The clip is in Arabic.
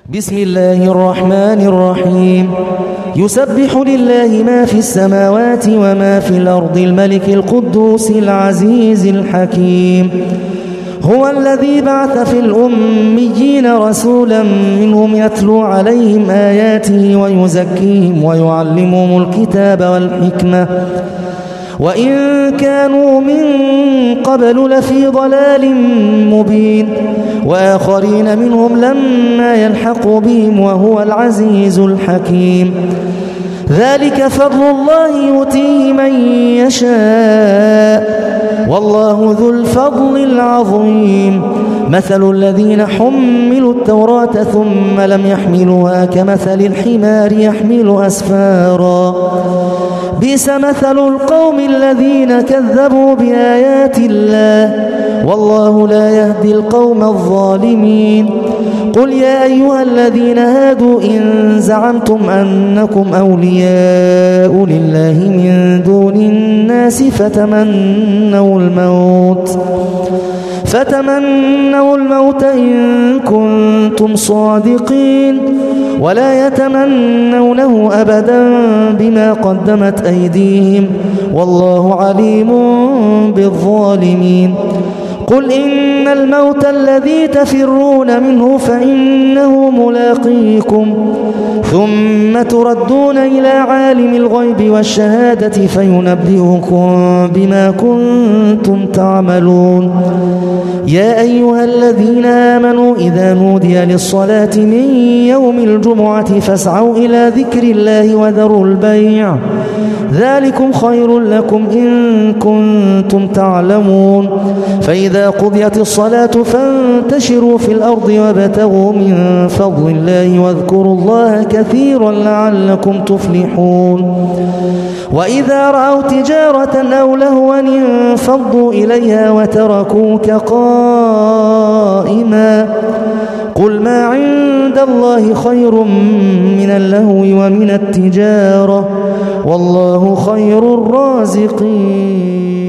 بسم الله الرحمن الرحيم. يسبح لله ما في السماوات وما في الأرض الملك القدوس العزيز الحكيم. هو الذي بعث في الأميين رسولا منهم يتلو عليهم آياته ويزكيهم ويعلمهم الكتاب والحكمة وإن كانوا من قبل لفي ضلال مبين وآخرين منهم لما يلحقوا بهم وهو العزيز الحكيم. ذلك فضل الله يؤتيه من يشاء والله ذو الفضل العظيم. مثل الذين حملوا التوراة ثم لم يحملوها كمثل الحمار يحمل أسفارا بئس مثل القوم الذين كذبوا بآيات الله والله لا يهدي القوم الظالمين. قل يا أيها الذين هادوا إن زعمتم أنكم أولياء لله من دون الناس فتمنوا الموت إن كنتم صادقين ولا يتمنونه أبدا بما قدمت أيديهم والله عليم بالظالمين. قل إن الموت الذي تفرون منه فإنه ملاقيكم ثم تردون إلى عالم الغيب والشهادة فينبئكم بما كنتم تعملون. يا أيها الذين آمنوا إذا نودي للصلاة من يوم الجمعة فاسعوا إلى ذكر الله وذروا البيع ذلكم خير لكم إن كنتم تعلمون. فإذا قضيت الصلاة فانتشروا في الأرض وابتغوا من فضل الله واذكروا الله كثيرا لعلكم تفلحون. وإذا رأوا تجارة أو لهوا انفضوا إليها وتركوك قائما قل ما عند الله خير من اللهو ومن التجارة والله خير الرازقين.